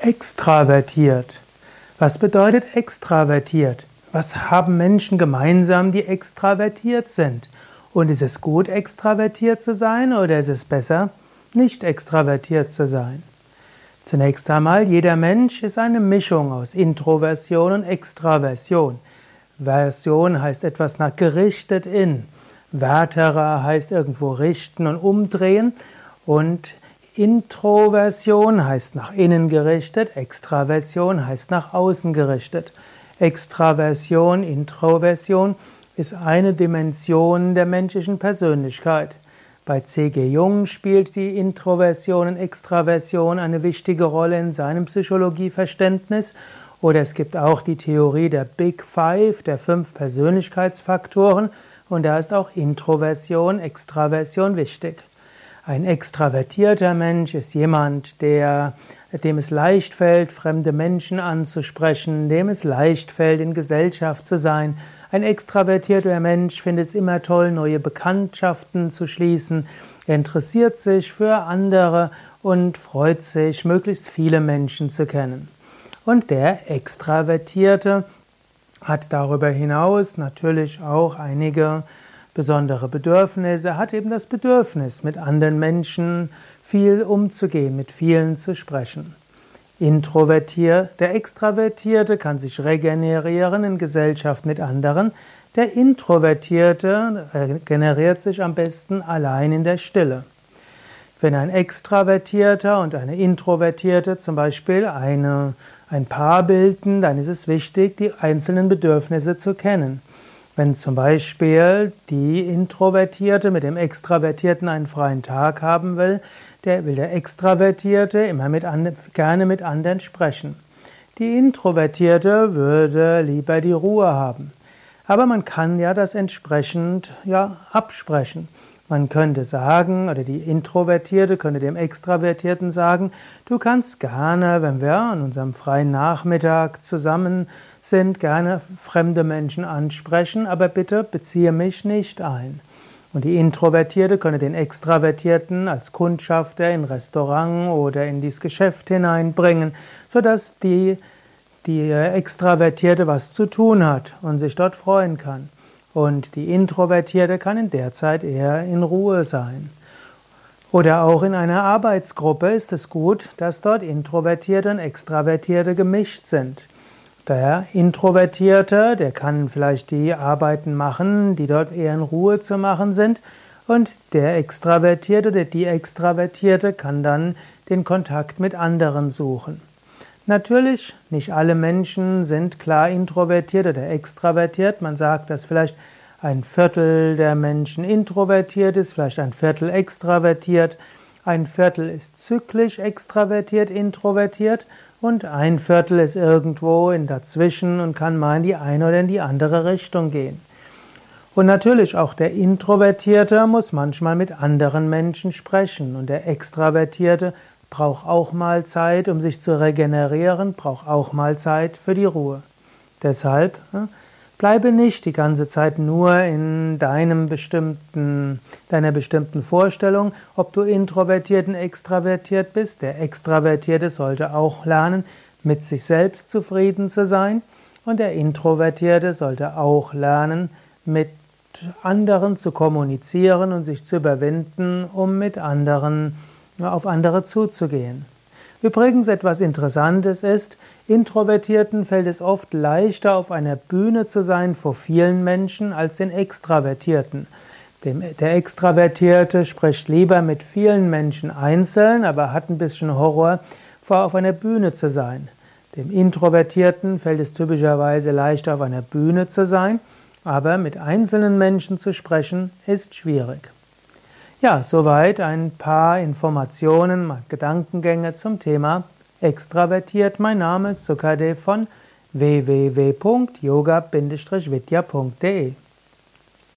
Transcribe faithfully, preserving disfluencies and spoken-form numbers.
Extravertiert. Was bedeutet extravertiert? Was haben Menschen gemeinsam, die extravertiert sind? Und ist es gut, extravertiert zu sein, oder ist es besser, nicht extravertiert zu sein? Zunächst einmal, jeder Mensch ist eine Mischung aus Introversion und Extraversion. Version heißt etwas nach gerichtet in. Vertere heißt irgendwo richten und umdrehen. Und Introversion heißt nach innen gerichtet, Extraversion heißt nach außen gerichtet. Extraversion, Introversion ist eine Dimension der menschlichen Persönlichkeit. Bei C G Jung spielt die Introversion und Extraversion eine wichtige Rolle in seinem Psychologieverständnis. Oder es gibt auch die Theorie der Big Five, der fünf Persönlichkeitsfaktoren, und da ist auch Introversion, Extraversion wichtig. Ein extravertierter Mensch ist jemand, der, dem es leicht fällt, fremde Menschen anzusprechen, dem es leicht fällt, in Gesellschaft zu sein. Ein extravertierter Mensch findet es immer toll, neue Bekanntschaften zu schließen. Er interessiert sich für andere und freut sich, möglichst viele Menschen zu kennen. Und der Extravertierte hat darüber hinaus natürlich auch einige besondere Bedürfnisse. Er hat eben das Bedürfnis, mit anderen Menschen viel umzugehen, mit vielen zu sprechen. Introvertiert, der Extravertierte kann sich regenerieren in Gesellschaft mit anderen. Der Introvertierte regeneriert sich am besten allein in der Stille. Wenn ein Extravertierter und eine Introvertierte zum Beispiel eine, ein Paar bilden, dann ist es wichtig, die einzelnen Bedürfnisse zu kennen. Wenn zum Beispiel die Introvertierte mit dem Extravertierten einen freien Tag haben will, der will der Extravertierte immer mit and, gerne mit anderen sprechen. Die Introvertierte würde lieber die Ruhe haben. Aber man kann ja das entsprechend ja, absprechen. Man könnte sagen, oder die Introvertierte könnte dem Extravertierten sagen, du kannst gerne, wenn wir an unserem freien Nachmittag zusammen sind, gerne fremde Menschen ansprechen, aber bitte beziehe mich nicht ein. Und die Introvertierte könnte den Extravertierten als Kundschafter in Restaurant oder in dieses Geschäft hineinbringen, sodass die, die Extravertierte was zu tun hat und sich dort freuen kann. Und die Introvertierte kann in der Zeit eher in Ruhe sein. Oder auch in einer Arbeitsgruppe ist es gut, dass dort Introvertierte und Extravertierte gemischt sind. Der Introvertierte, der kann vielleicht die Arbeiten machen, die dort eher in Ruhe zu machen sind. Und der Extravertierte, der die Extravertierte kann dann den Kontakt mit anderen suchen. Natürlich, nicht alle Menschen sind klar introvertiert oder extravertiert. Man sagt, dass vielleicht ein Viertel der Menschen introvertiert ist, vielleicht ein Viertel extravertiert. Ein Viertel ist zyklisch extravertiert, introvertiert und ein Viertel ist irgendwo in dazwischen und kann mal in die eine oder in die andere Richtung gehen. Und natürlich auch der Introvertierte muss manchmal mit anderen Menschen sprechen und der Extravertierte braucht auch mal Zeit, um sich zu regenerieren, braucht auch mal Zeit für die Ruhe. Deshalb bleibe nicht die ganze Zeit nur in deinem bestimmten, deiner bestimmten Vorstellung, ob du introvertiert und extravertiert bist. Der Extravertierte sollte auch lernen, mit sich selbst zufrieden zu sein, und der Introvertierte sollte auch lernen, mit anderen zu kommunizieren und sich zu überwinden, um mit anderen auf andere zuzugehen. Übrigens etwas Interessantes ist, Introvertierten fällt es oft leichter, auf einer Bühne zu sein vor vielen Menschen, als den Extravertierten. Dem, der Extravertierte spricht lieber mit vielen Menschen einzeln, aber hat ein bisschen Horror, vor auf einer Bühne zu sein. Dem Introvertierten fällt es typischerweise leichter, auf einer Bühne zu sein, aber mit einzelnen Menschen zu sprechen, ist schwierig. Ja, soweit ein paar Informationen, Gedankengänge zum Thema Extravertiert. Mein Name ist Sukadev von w w w punkt yoga Bindestrich vidya punkt de